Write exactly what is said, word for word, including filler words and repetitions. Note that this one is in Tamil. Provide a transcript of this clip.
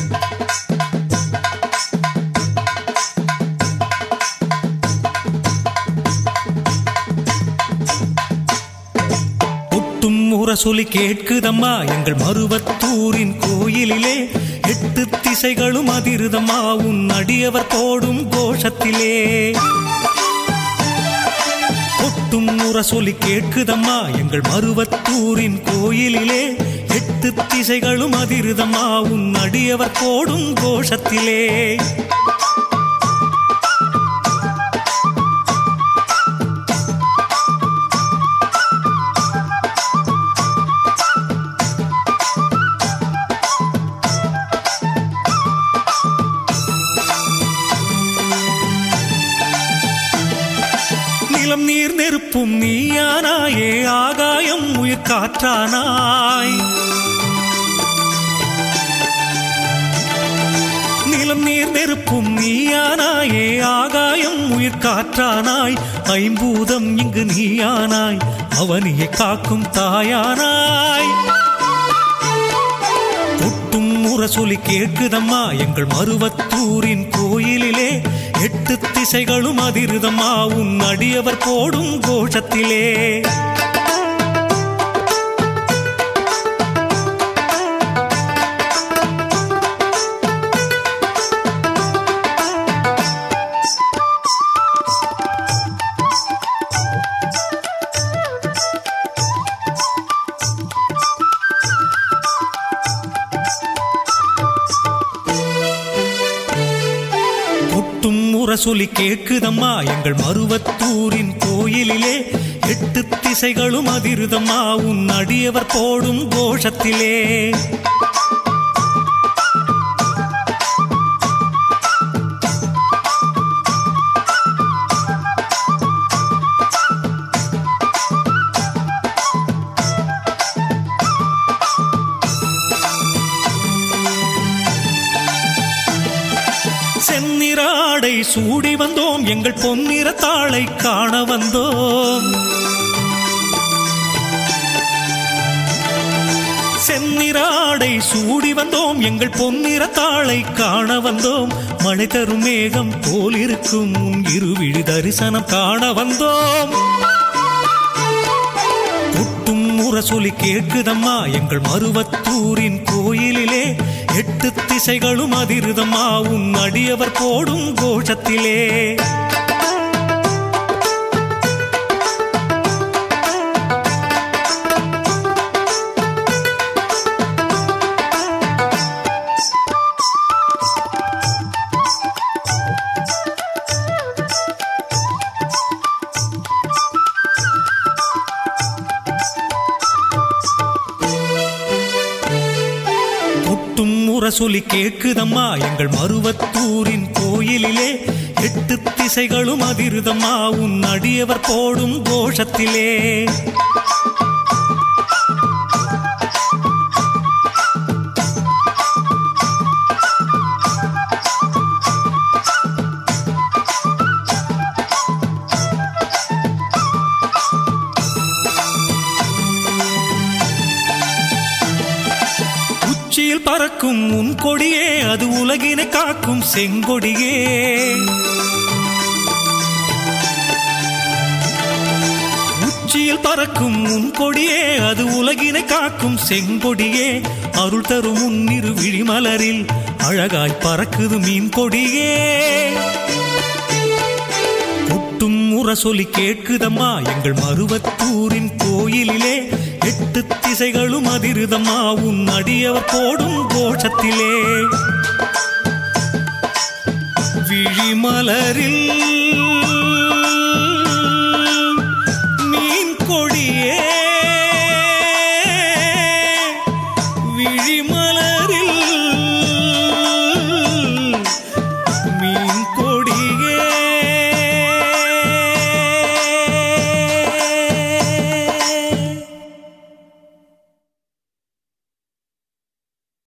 சொல்லி கேட்குதம்மா எங்கள் மருவத்தூரின் கோயிலிலே எட்டு திசைகளும் அதிருதம்மா உன் அடியவர் போடும் கோஷத்திலே கொட்டும் முரசொலி கேட்குதம்மா எங்கள் மருவத்தூரின் கோயிலிலே எட்டு திசைகளும் அதிருதம்மா உன் அடியவர் போடும் கோஷத்திலே நிலம் நீர் நெருப்பும் நீயானாயே ஆகாயம் உயிர் காற்றானாய் நிலம் நீர் நெருப்பும் நீயானாயே ஆகாயம் உயிர் காற்றானாய் ஐம்பூதம் இங்கு நீயானாய் அவனியை காக்கும் தாயானாய் கொட்டும் முரசொலி கேட்குதம்மா எங்கள் மருவத்தூரின் கோயிலிலே எட்டு திசைகளும் அதிருதம்மா உன் அடியவர் போடும் கோஷத்திலே சொல்லி கேட்குதம்மா எங்கள் மருவத்தூரின் கோயிலிலே எட்டு திசைகளும் அதிருதம்மா உன் அடியவர் போடும் கோஷத்திலே செந்நிறாடை சூடி வந்தோம் எங்கள் பொன்னிற தாளை காண வந்தோம் செந்நிறாடை சூடி வந்தோம் எங்கள் பொன்னிற தாளை காண வந்தோம் மழை தரும் மேகம் போலிருக்கும் உன் இருவிழி தரிசனம் காண வந்தோம் கொட்டும் முரசொலி கேட்குதம்மா எங்கள் மருவத்தூரின் கோயிலிலே எட்டு திசைகளும் அதிருதம்மா உன் அடியவர் போடும் கோஷத்திலே சொல்லி கேட்குதம்மா எங்கள் மருவத்தூரின் கோயிலிலே எட்டு திசைகளும் அதிருதம்மா உன் அடியவர் போடும் கோஷத்திலே உச்சியில் பறக்கும் உன் கொடியே அது உலகினை காக்கும் செங்கொடியே உச்சியில் பறக்கும் உன் கொடியே அது உலகினை காக்கும் செங்கொடியே அருள் தரும் உன்னிரு விழிமலரில் அழகாய் பறக்குது மீன் கொடியே கொட்டும் முரசொலி கேட்குதம்மா எங்கள் மருவத்தூரின் கோயிலிலே எட்டு திசைகளும் அதிருதம்மா உன் அடியவர் போடும் கோஷத்திலே விழிமலரில்